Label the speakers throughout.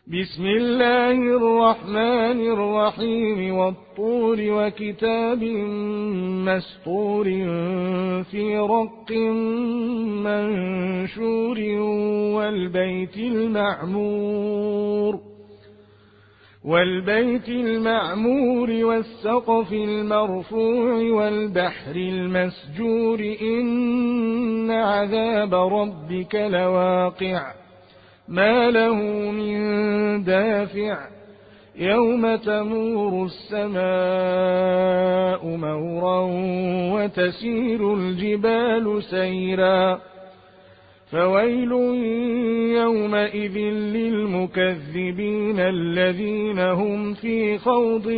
Speaker 1: بسم الله الرحمن الرحيم والطور وكتاب مسطور في رق منشور والبيت المعمور والسقف المرفوع والبحر المسجور إن عذاب ربك لواقع ما له من دافع يوم تمور السماء مورا وتسير الجبال سيرا فويل يومئذ للمكذبين الذين هم في خوض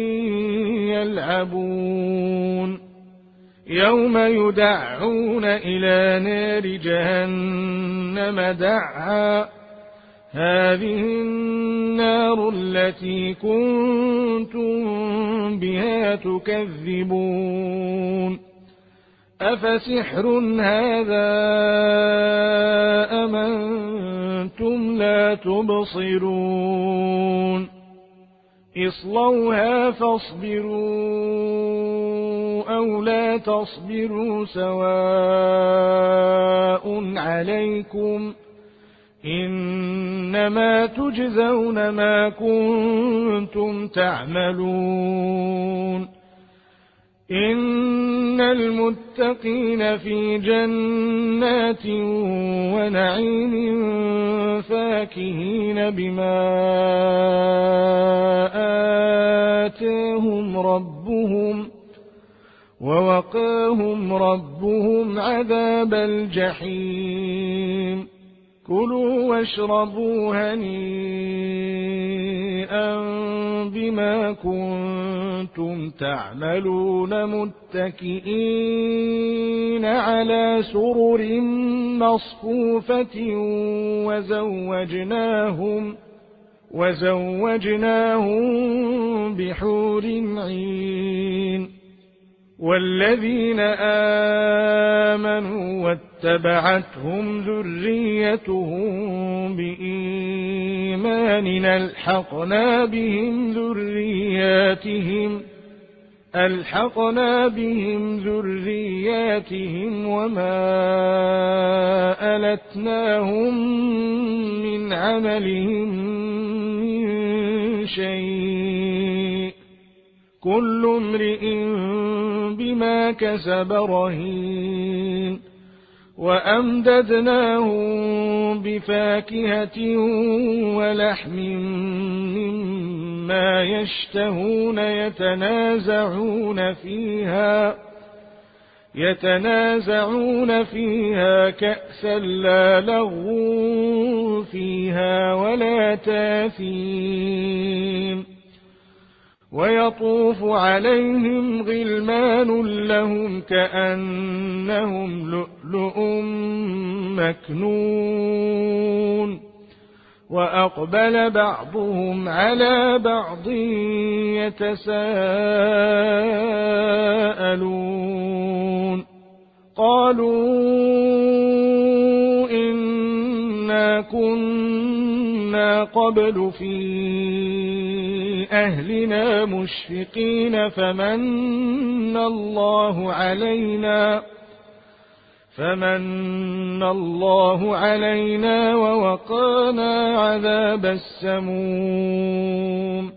Speaker 1: يلعبون يوم يدعون إلى نار جهنم دعا هذه النار التي كنتم بها تكذبون أفسحر هذا أم أنتم لا تبصرون اصلوها فاصبروا أو لا تصبروا سواء عليكم إنما تجزون ما كنتم تعملون إن المتقين في جنات ونعيم فاكهين بما آتاهم ربهم ووقاهم ربهم عذاب الجحيم كلوا واشربوا هنيئا بما كنتم تعملون متكئين على سرر مصفوفة وزوجناهم بحور عين والذين آمنوا واتبعتهم ذريتهم بإيمان ألحقنا بهم ذرياتهم وما ألتناهم من عملهم من شيء كل امرئ بما كسب رهين وأمددناهم بفاكهة ولحم مما يشتهون يتنازعون فيها كأسا لا لغو فيها ولا تاثيم ويطوف عليهم غلمان لهم كأنهم لؤلؤ مكنون وأقبل بعضهم على بعض يتساءلون قالوا إنا كنا قبل في أهلنا مشفقين فمن الله علينا ووقانا عذاب السموم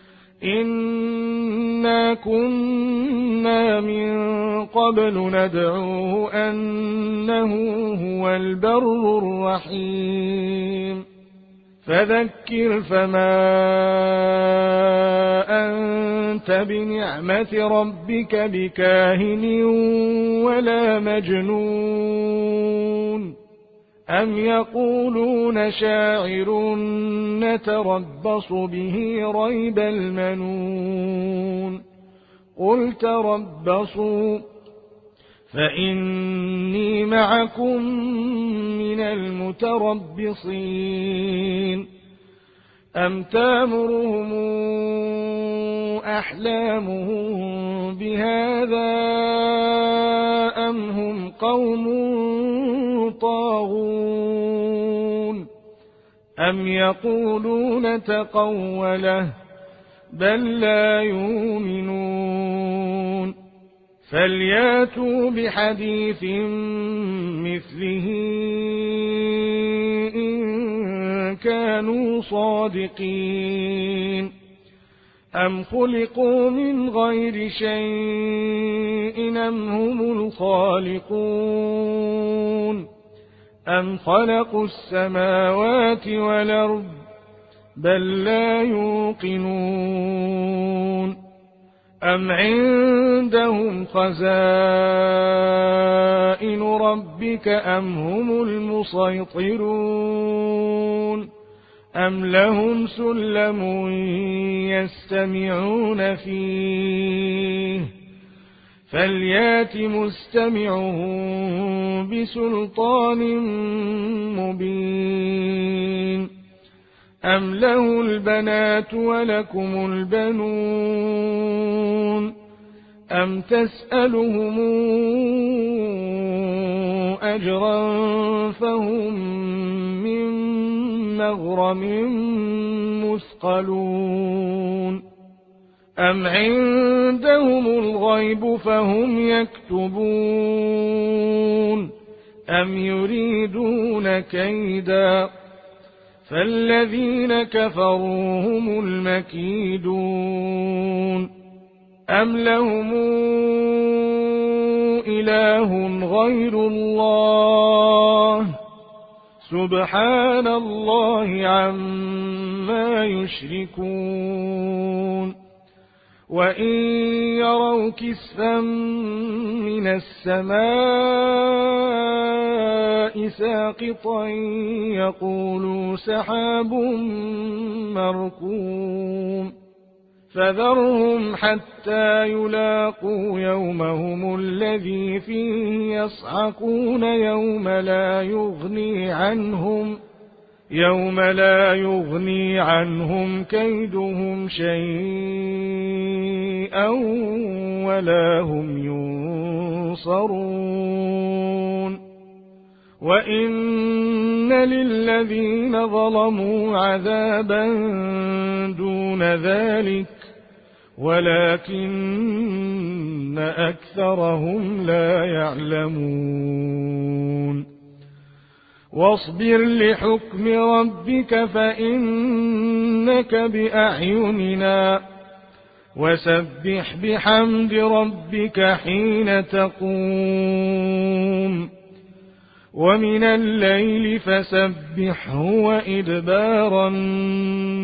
Speaker 1: إنا كنا من قبل ندعوه أنه هو البر الرحيم فذكر فما أنت بنعمة ربك بكاهن ولا مجنون أم يقولون شاعر نتربص به ريب المنون قل تربصوا فإني معكم من المتربصين أم تامرهم أحلامهم بهذا أم هم قوم طاغون أم يقولون تقوله بل لا يؤمنون فلياتوا بحديث مثله إن كانوا صادقين أم خلقوا من غير شيء أم هم الخالقون أم خلقوا السماوات والأرض بل لا يوقنون أم عندهم خزائن ربك أم هم المسيطرون أم لهم سلم يستمعون فيه فليات مستمعهم بسلطان مبين أم له البنات ولكم البنون أم تسألهم أجرا فهم من مغرم مثقلون أم عندهم الغيب فهم يكتبون أم يريدون كيدا فالذين كفروا هم المكيدون أم لهم إله غير الله سبحان الله عما يشركون وإن يروا كسفا من السماء ساقطا يقولوا سحاب مركوم فذرهم حتى يلاقوا يومهم الذي فيه يصعقون يوم لا يغني عنهم كيدهم شيئا ولا هم ينصرون وإن للذين ظلموا عذابا دون ذلك ولكن أكثرهم لا يعلمون واصبر لحكم ربك فإنك بأعيننا وسبح بحمد ربك حين تقوم ومن الليل فسبحه وإدبار